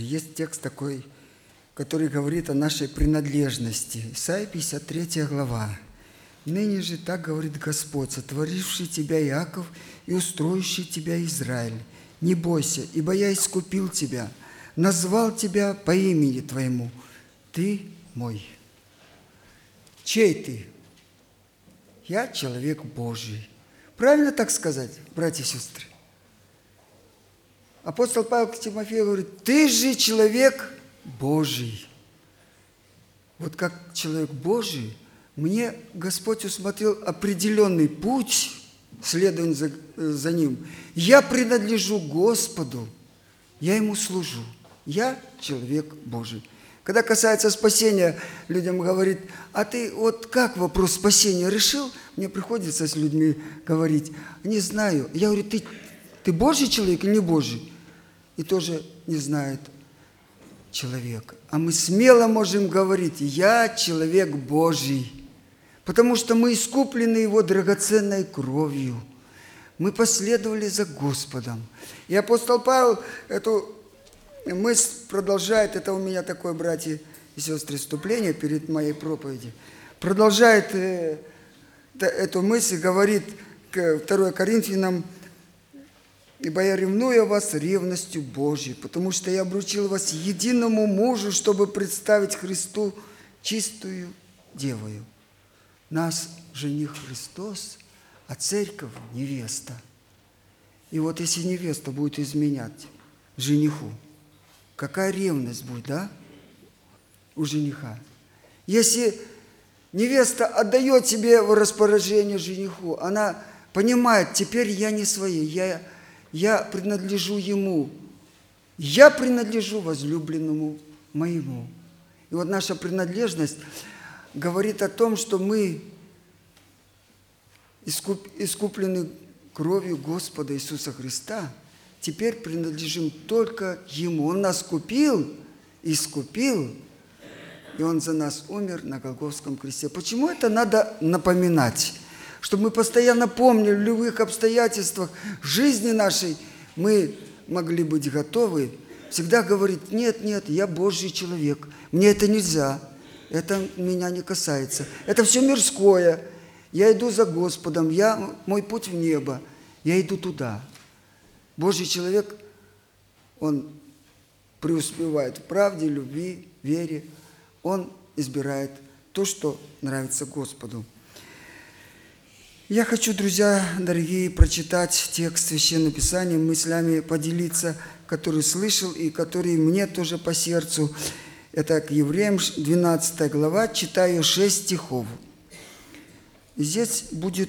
Есть текст такой, который говорит о нашей принадлежности. Исайя 53 глава. «Ныне же так говорит Господь, сотворивший тебя Иаков и устроивший тебя Израиль. Не бойся, ибо я искупил тебя, назвал тебя по имени твоему. Ты мой». Чей ты? Я человек Божий. Правильно так сказать, братья и сестры? Апостол Павел к Тимофею говорит: ты же человек Божий. Вот как человек Божий, мне Господь усмотрел определенный путь, следуя за Ним. Я принадлежу Господу, я Ему служу. Я человек Божий. Когда касается спасения, людям говорит: а ты вот как вопрос спасения решил? Мне приходится с людьми говорить: не знаю. Я говорю: ты Божий человек или не Божий? И тоже не знает человек. А мы смело можем говорить: я человек Божий, потому что мы искуплены Его драгоценной кровью. Мы последовали за Господом. И апостол Павел эту мысль продолжает, это у меня такое, братья и сестры, вступление перед моей проповедью, продолжает эту мысль, говорит к 2 Коринфянам: «Ибо я ревную о вас ревностью Божьей, потому что я обручил вас единому мужу, чтобы представить Христу чистую девою». Нас жених Христос, а церковь – невеста. И вот если невеста будет изменять жениху, какая ревность будет, да, у жениха? Если невеста отдает себе в распоряжение жениху, она понимает: теперь я не своей, я принадлежу ему, я принадлежу возлюбленному моему. И вот наша принадлежность говорит о том, что мы искуплены кровью Господа Иисуса Христа, теперь принадлежим только Ему. Он нас купил, искупил, и Он за нас умер на Голгофском кресте. Почему это надо напоминать? Чтобы мы постоянно помнили, в любых обстоятельствах жизни нашей мы могли быть готовы всегда говорить: нет, я Божий человек, мне это нельзя, это меня не касается, это все мирское, я иду за Господом, мой путь в небо, я иду туда. Божий человек, он преуспевает в правде, любви, вере, он избирает то, что нравится Господу. Я хочу, друзья дорогие, прочитать текст Священного Писания, мыслями поделиться, который слышал и который мне тоже по сердцу. Это к Евреям 12 глава, читаю 6 стихов. И здесь будет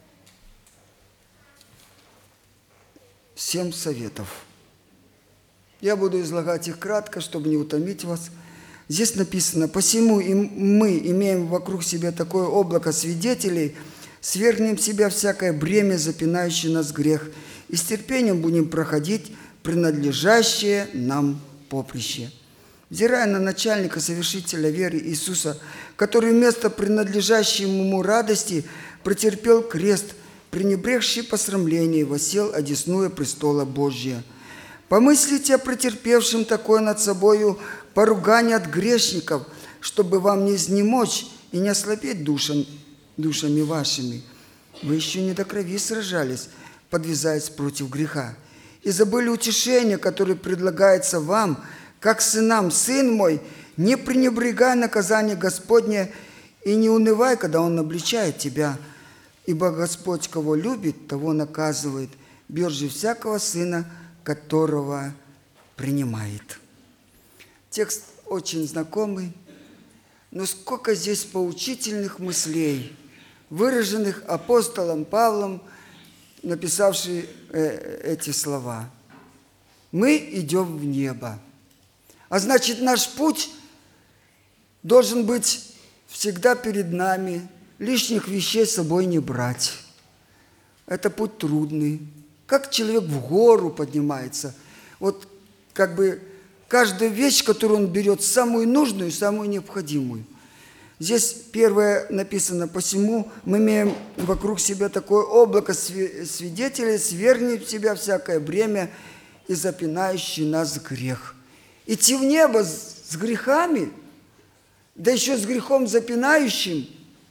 7 советов. Я буду излагать их кратко, чтобы не утомить вас. Здесь написано: «Посему и мы имеем вокруг себя такое облако свидетелей, свергнем с себя всякое бремя, запинающее нас грех, и с терпением будем проходить принадлежащее нам поприще. Взирая на начальника, совершителя веры Иисуса, который вместо принадлежащей ему радости претерпел крест, пренебрегший посрамление, воссел одесную престола Божия. Помыслите о претерпевшем такое над собою поругание от грешников, чтобы вам не изнемочь и не ослабеть душами вашими. Вы еще не до крови сражались, подвязаясь против греха, и забыли утешение, которое предлагается вам, как сынам: сын мой, не пренебрегай наказание Господне и не унывай, когда Он обличает тебя, ибо Господь, кого любит, того наказывает, бьет же всякого сына, которого принимает». Текст очень знакомый, но сколько здесь поучительных мыслей, выраженных апостолом Павлом, написавшим эти слова. Мы идем в небо. А значит, наш путь должен быть всегда перед нами, лишних вещей с собой не брать. Это путь трудный. Как человек в гору поднимается, вот как бы каждая вещь, которую он берет, самую нужную, самую необходимую. Здесь первое написано: «Посему мы имеем вокруг себя такое облако свидетелей, свергнем в себя всякое бремя и запинающий нас грех». идти в небо с грехами, да еще с грехом запинающим,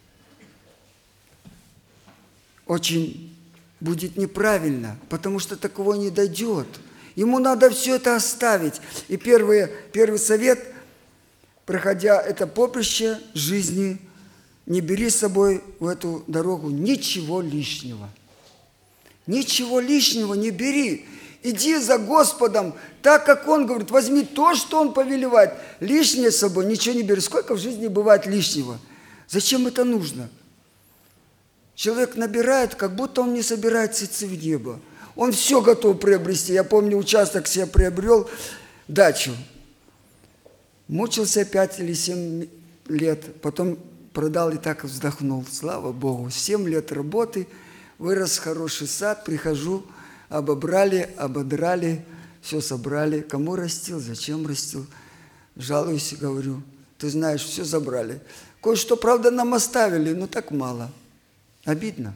очень будет неправильно, потому что такого не дойдет. Ему надо все это оставить. И первый совет, проходя это поприще жизни, не бери с собой в эту дорогу ничего лишнего. Ничего лишнего не бери. Иди за Господом, так как Он говорит, возьми то, что Он повелевает. Лишнее с собой ничего не бери. Сколько в жизни бывает лишнего? Зачем это нужно? Человек набирает, как будто он не собирается идти в небо. Он все готов приобрести. Я помню, участок себе приобрел, дачу. Мучился 5 или 7 лет, потом продал и так вздохнул. Слава Богу, 7 лет работы, вырос хороший сад, прихожу, обобрали, ободрали, все собрали. Кому растил, зачем растил? Жалуюсь и говорю, ты знаешь, все забрали. Кое-что, правда, нам оставили, но так мало. Обидно.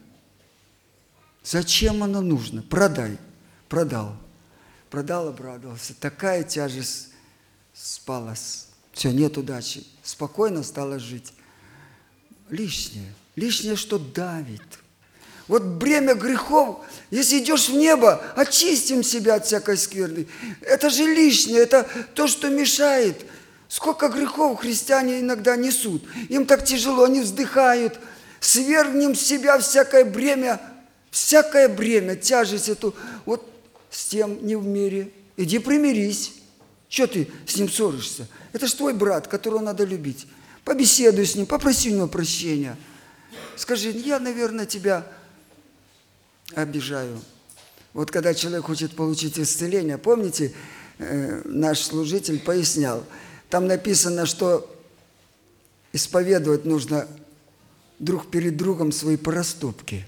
Зачем оно нужно? Продай. Продал. Продал, обрадовался. Такая тяжесть спала. Все, нет удачи. Спокойно стала жить. Лишнее. Лишнее, что давит. Вот бремя грехов, если идешь в небо, очистим себя от всякой скверны. Это же лишнее, это то, что мешает. Сколько грехов христиане иногда несут. Им так тяжело, они вздыхают. Свергнем с себя всякое бремя, тяжесть эту. Вот с тем не в мире. Иди примирись. Что ты с ним ссоришься? Это ж твой брат, которого надо любить. Побеседуй с ним, попроси у него прощения. Скажи, я, наверное, тебя обижаю. Вот когда человек хочет получить исцеление, помните, наш служитель пояснял, там написано, что исповедовать нужно друг перед другом свои проступки.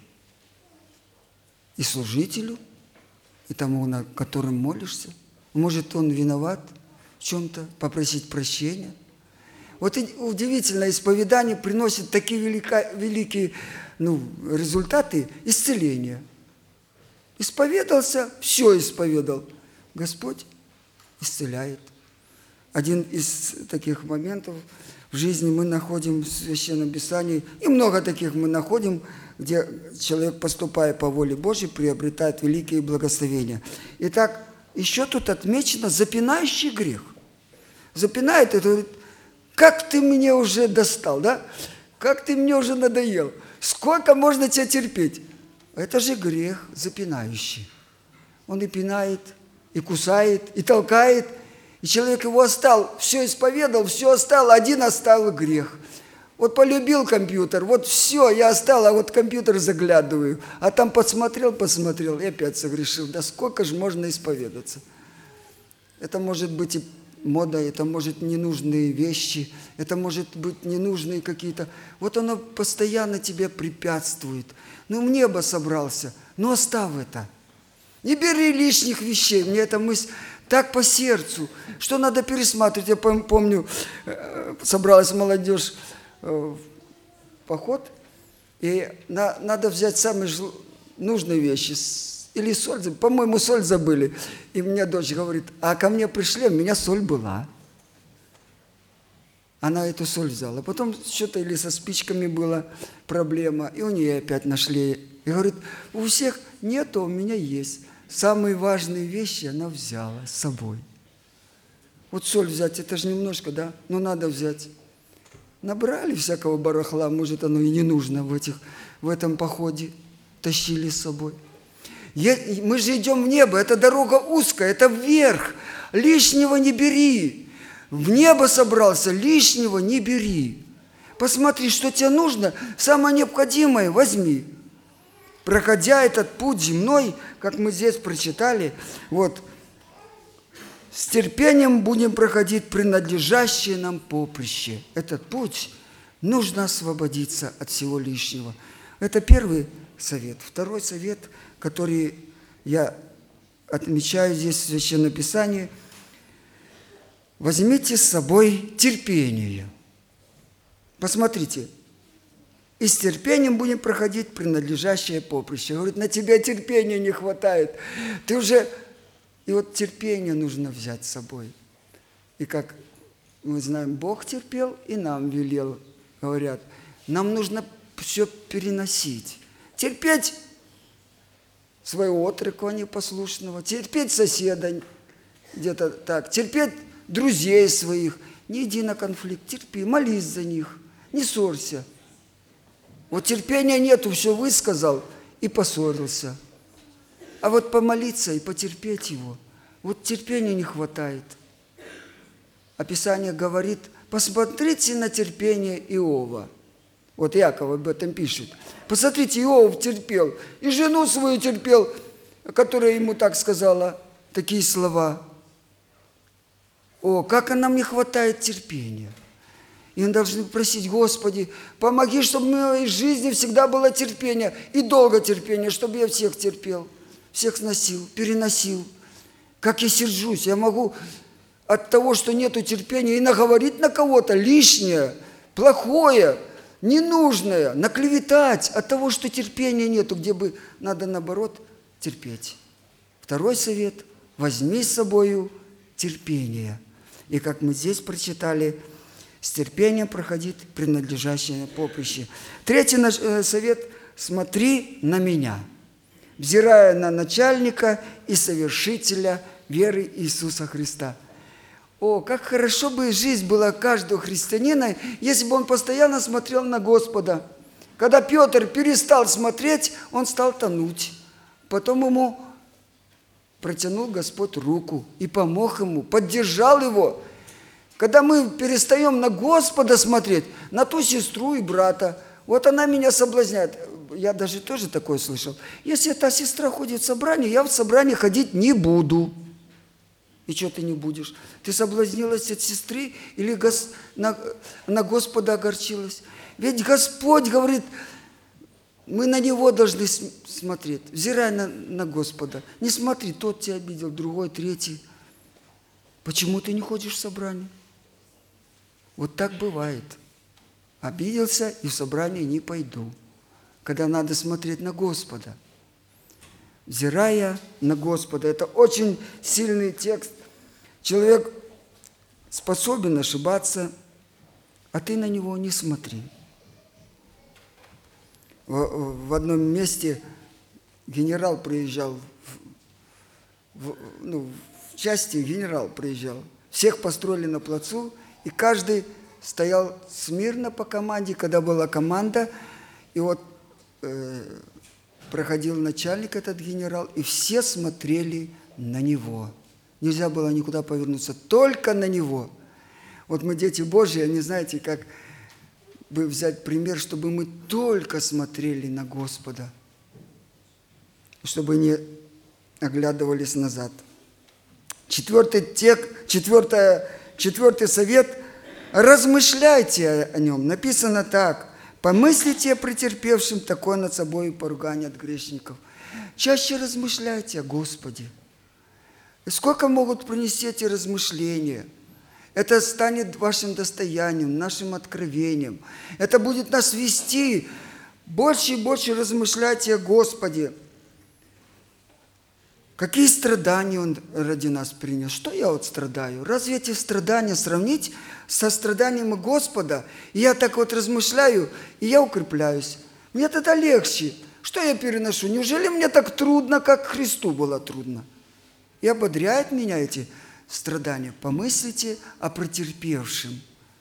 И служителю, и тому, на котором молишься. Может, он виноват в чем-то, попросить прощения. Вот удивительно, исповедание приносит такие великие результаты исцеления. Исповедался, все исповедал. Господь исцеляет. Один из таких моментов в жизни мы находим в Священном Писании, и много таких мы находим, где человек, поступая по воле Божьей, приобретает великие благословения. Итак, еще тут отмечено запинающий грех. Запинает это, говорит, как ты мне уже достал, да? Как ты мне уже надоел? Сколько можно тебя терпеть? Это же грех запинающий. Он и пинает, и кусает, и толкает, и человек его оставил, все исповедал, все оставил, один оставил грех. Вот полюбил компьютер, вот все, я оставил, а вот компьютер заглядываю, а там посмотрел, и опять согрешил. Да сколько же можно исповедаться? Это может быть и мода, это может ненужные вещи, это может быть ненужные какие-то. Вот оно постоянно тебе препятствует. В небо собрался, оставь это. Не бери лишних вещей. Мне эта мысль так по сердцу, что надо пересматривать. Я помню, собралась молодежь в поход, и надо взять самые нужные вещи. Или соль, по-моему, соль забыли. И мне дочь говорит, а ко мне пришли, у меня соль была. Она эту соль взяла. Потом что-то или со спичками была проблема, и у нее опять нашли. И говорит, у всех нет, а у меня есть. Самые важные вещи она взяла с собой. Вот соль взять, это же немножко, да? Надо взять. Набрали всякого барахла, может, оно и не нужно в этом походе. Тащили с собой. Мы же идем в небо, это дорога узкая, это вверх. Лишнего не бери. В небо собрался, лишнего не бери. Посмотри, что тебе нужно, самое необходимое возьми. Проходя этот путь земной, как мы здесь прочитали, с терпением будем проходить принадлежащее нам поприще. Этот путь нужно освободиться от всего лишнего. Это первый совет. Второй совет, который я отмечаю здесь в Священном Писании. Возьмите с собой терпение. Посмотрите. И с терпением будем проходить принадлежащее поприще. Говорит, на тебя терпения не хватает. Ты уже... И вот терпение нужно взять с собой. И как мы знаем, Бог терпел и нам велел, говорят, нам нужно все переносить. Терпеть своего отрока непослушного, терпеть соседа где-то так, терпеть друзей своих. Не иди на конфликт, терпи, молись за них, не ссорься. Вот терпения нету, все высказал и поссорился. А вот помолиться и потерпеть его, вот терпения не хватает. А Писание говорит, посмотрите на терпение Иова. Вот Иаков об этом пишет. Посмотрите, Иов терпел, и жену свою терпел, которая ему так сказала, такие слова. О, как нам не хватает терпения. И мы должны просить, Господи, помоги, чтобы в моей жизни всегда было терпение, и долго терпение, чтобы я всех терпел, всех сносил, переносил. Как я сержусь, я могу от того, что нету терпения, и наговорить на кого-то лишнее, плохое, ненужное, наклеветать от того, что терпения нету, где бы надо, наоборот, терпеть. Второй совет – возьми с собою терпение. И как мы здесь прочитали, с терпением проходит принадлежащее поприще. Третий наш совет – смотри на меня, взирая на начальника и совершителя веры Иисуса Христа. О, как хорошо бы жизнь была каждого христианина, если бы он постоянно смотрел на Господа. Когда Петр перестал смотреть, он стал тонуть. Потом ему протянул Господь руку и помог ему, поддержал его. Когда мы перестаем на Господа смотреть, на ту сестру и брата, вот она меня соблазняет. Я даже тоже такое слышал. Если та сестра ходит в собрание, я в собрание ходить не буду. И что ты не будешь? Ты соблазнилась от сестры или на Господа огорчилась? Ведь Господь говорит, мы на Него должны смотреть. Взирай на Господа. Не смотри, тот тебя обидел, другой, третий. Почему ты не ходишь в собрание? Вот так бывает. Обиделся и в собрание не пойду. Когда надо смотреть на Господа. Взирая на Господа. Это очень сильный текст. Человек способен ошибаться, а ты на него не смотри. В одном месте генерал приезжал, в части генерал приезжал. Всех построили на плацу, и каждый стоял смирно по команде, когда была команда, и вот проходил начальник этот генерал, и все смотрели на него. Нельзя было никуда повернуться, только на него. Вот мы, дети Божьи, не знаете, как бы взять пример, чтобы мы только смотрели на Господа, чтобы не оглядывались назад. Четвертый совет – размышляйте о нем. Написано так. Помыслите о претерпевшем такое над собой поругание от грешников. Чаще размышляйте о Господе. И сколько могут принести эти размышления? Это станет вашим достоянием, нашим откровением. Это будет нас вести. Больше и больше размышляйте о Господе. Какие страдания Он ради нас принес? Что я вот страдаю? Разве эти страдания сравнить со страданиями Господа? И я так вот размышляю, и я укрепляюсь. Мне тогда легче. Что я переношу? Неужели мне так трудно, как Христу было трудно? И ободряют меня эти страдания. Помыслите о претерпевшем.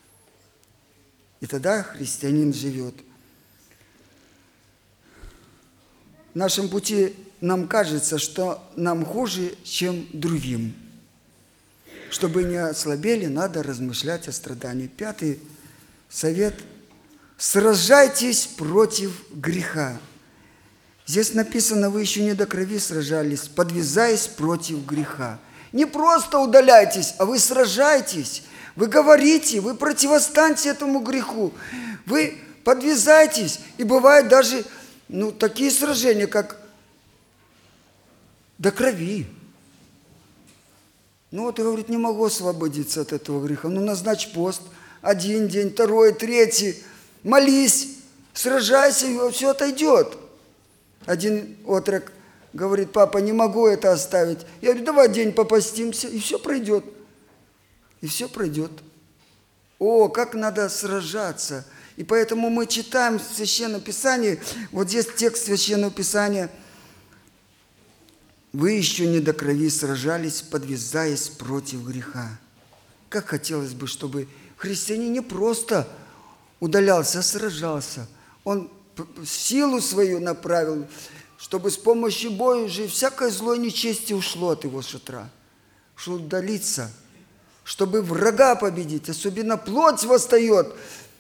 И тогда христианин живет. В нашем пути нам кажется, что нам хуже, чем другим. Чтобы не ослабели, надо размышлять о страдании. Пятый совет. Сражайтесь против греха. Здесь написано, вы еще не до крови сражались, подвязаясь против греха. Не просто удаляйтесь, а вы сражайтесь. Вы говорите, вы противостаньте этому греху. Вы подвязайтесь. И бывают даже такие сражения, как до крови. Вот и говорит, не могу освободиться от этого греха. Назначь пост. 1 день, 2, 3. Молись, сражайся, и все отойдет. Один отрок говорит, папа, не могу это оставить. Я говорю, давай день попастимся, и все пройдет. и все пройдет. О, как надо сражаться! И поэтому мы читаем в Священном Писании, вот здесь текст Священного Писания: «Вы еще не до крови сражались, подвязаясь против греха». Как хотелось бы, чтобы христианин не просто удалялся, а сражался. Он силу свою направил, чтобы с помощью Божьей всякое зло и нечестие ушло от его шатра, чтобы удалиться, чтобы врага победить. Особенно плоть восстает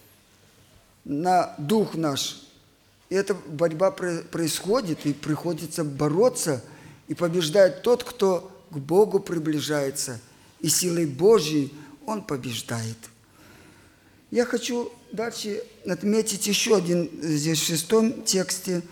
на дух наш. И эта борьба происходит, и приходится бороться, и побеждает тот, кто к Богу приближается. И силой Божьей он побеждает. Я хочу дальше отметить еще один, здесь в 6 тексте,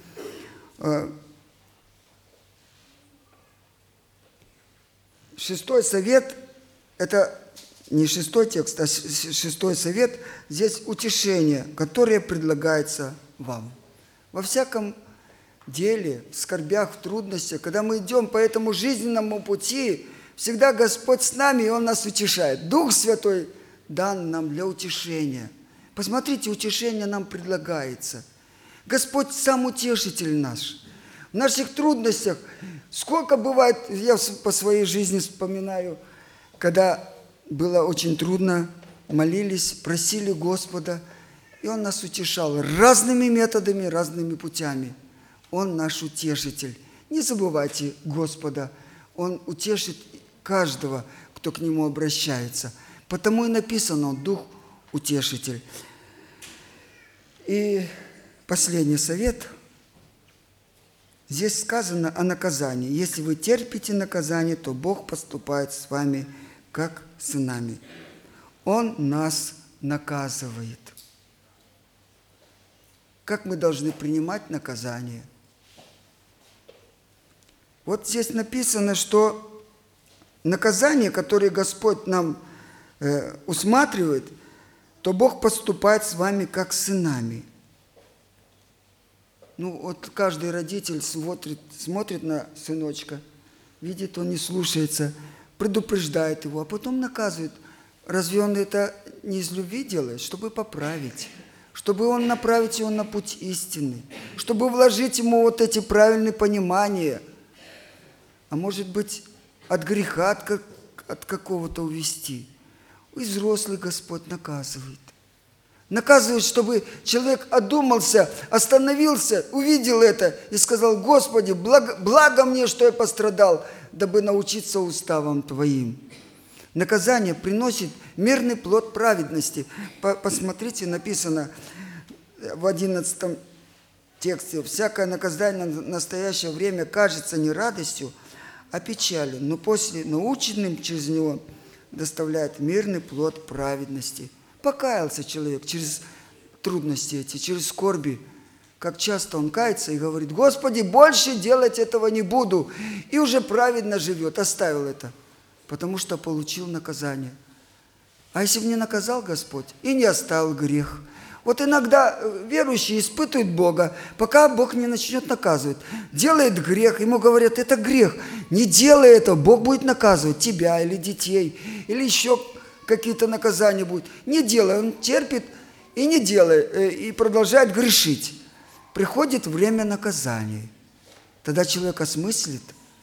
6 совет, это не 6 текст, а 6 совет, здесь утешение, которое предлагается вам. Во всяком деле, в скорбях, в трудностях, когда мы идем по этому жизненному пути, всегда Господь с нами, и Он нас утешает. Дух Святой дан нам для утешения. Посмотрите, утешение нам предлагается. Господь сам утешитель наш. В наших трудностях, сколько бывает, я по своей жизни вспоминаю, когда было очень трудно, молились, просили Господа, и Он нас утешал разными методами, разными путями. Он наш утешитель. Не забывайте Господа, Он утешит каждого, кто к Нему обращается. Потому и написано: Дух утешитель. И последний совет. Здесь сказано о наказании. Если вы терпите наказание, то Бог поступает с вами как с сынами. Он нас наказывает. Как мы должны принимать наказание? Вот здесь написано, что наказание, которое Господь нам усматривает, то Бог поступает с вами как с сынами. Ну, вот каждый родитель смотрит на сыночка, видит, он не слушается, предупреждает его, а потом наказывает. Разве он это не из любви делает? Чтобы поправить, чтобы он направить его на путь истины, чтобы вложить ему вот эти правильные понимания, а может быть, от греха, от какого-то увести. И взрослый Господь наказывает. Наказывает, чтобы человек одумался, остановился, увидел это и сказал: Господи, благо мне, что я пострадал, дабы научиться уставам Твоим. Наказание приносит мирный плод праведности. Посмотрите, написано в 11 тексте: «Всякое наказание в настоящее время кажется не радостью, а печалью, но после наученным через него доставляет мирный плод праведности». Покаялся человек через трудности эти, через скорби. Как часто он кается и говорит: Господи, больше делать этого не буду. И уже праведно живет, оставил это, потому что получил наказание. А если бы не наказал Господь и не оставил грех? Вот иногда верующие испытывают Бога, пока Бог не начнет наказывать. Делает грех, ему говорят: это грех. Не делай этого, Бог будет наказывать тебя или детей, или еще какие-то наказания будут. Не делай, он терпит и не делает, и продолжает грешить. Приходит время наказания. Тогда человек осмыслит,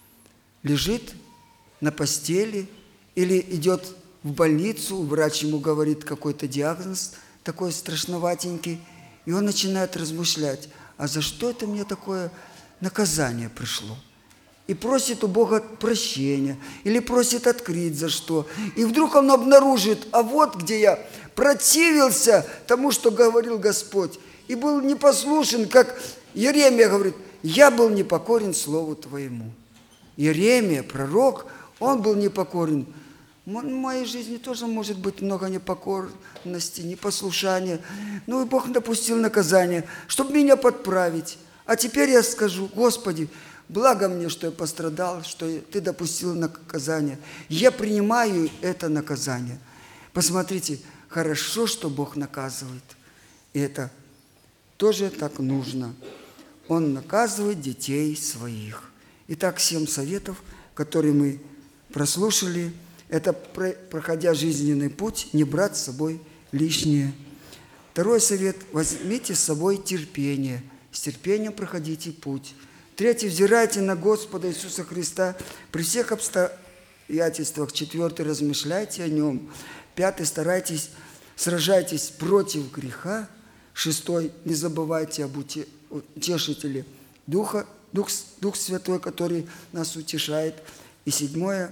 лежит на постели или идет в больницу, врач ему говорит какой-то диагноз, такой страшноватенький, и он начинает размышлять: а за что это мне такое наказание пришло? И просит у Бога прощения, или просит открыть за что. И вдруг он обнаружит: а вот где я противился тому, что говорил Господь, и был непослушен, как Иеремия говорит: я был непокорен Слову Твоему. Иеремия, пророк, он был непокорен. В моей жизни тоже может быть много непокорности, непослушания. Ну и Бог допустил наказание, чтобы меня подправить. А теперь я скажу: Господи, благо мне, что я пострадал, что Ты допустил наказание. Я принимаю это наказание. Посмотрите, хорошо, что Бог наказывает. И это тоже так нужно. Он наказывает детей своих. Итак, 7 советов, которые мы прослушали. это, проходя жизненный путь, не брать с собой лишнее. Второй совет – возьмите с собой терпение. С терпением проходите путь. Третий – взирайте на Господа Иисуса Христа при всех обстоятельствах. Четвертый – размышляйте о Нем. Пятый – сражайтесь против греха. Шестой – не забывайте об утешителе Дух Святой, который нас утешает. И седьмое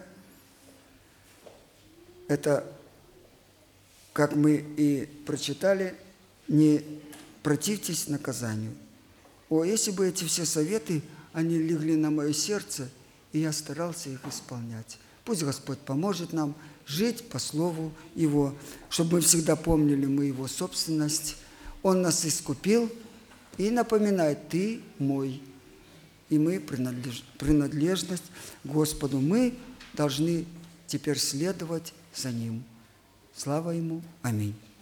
– это, как мы и прочитали, не противьтесь наказанию. Если бы эти все советы, они легли на мое сердце, и я старался их исполнять. Пусть Господь поможет нам жить по Слову Его, чтобы мы всегда помнили, мы Его собственность. Он нас искупил и напоминает: «Ты мой». И мы принадлежность Господу. Мы должны теперь следовать за Ним. Слава Ему. Аминь.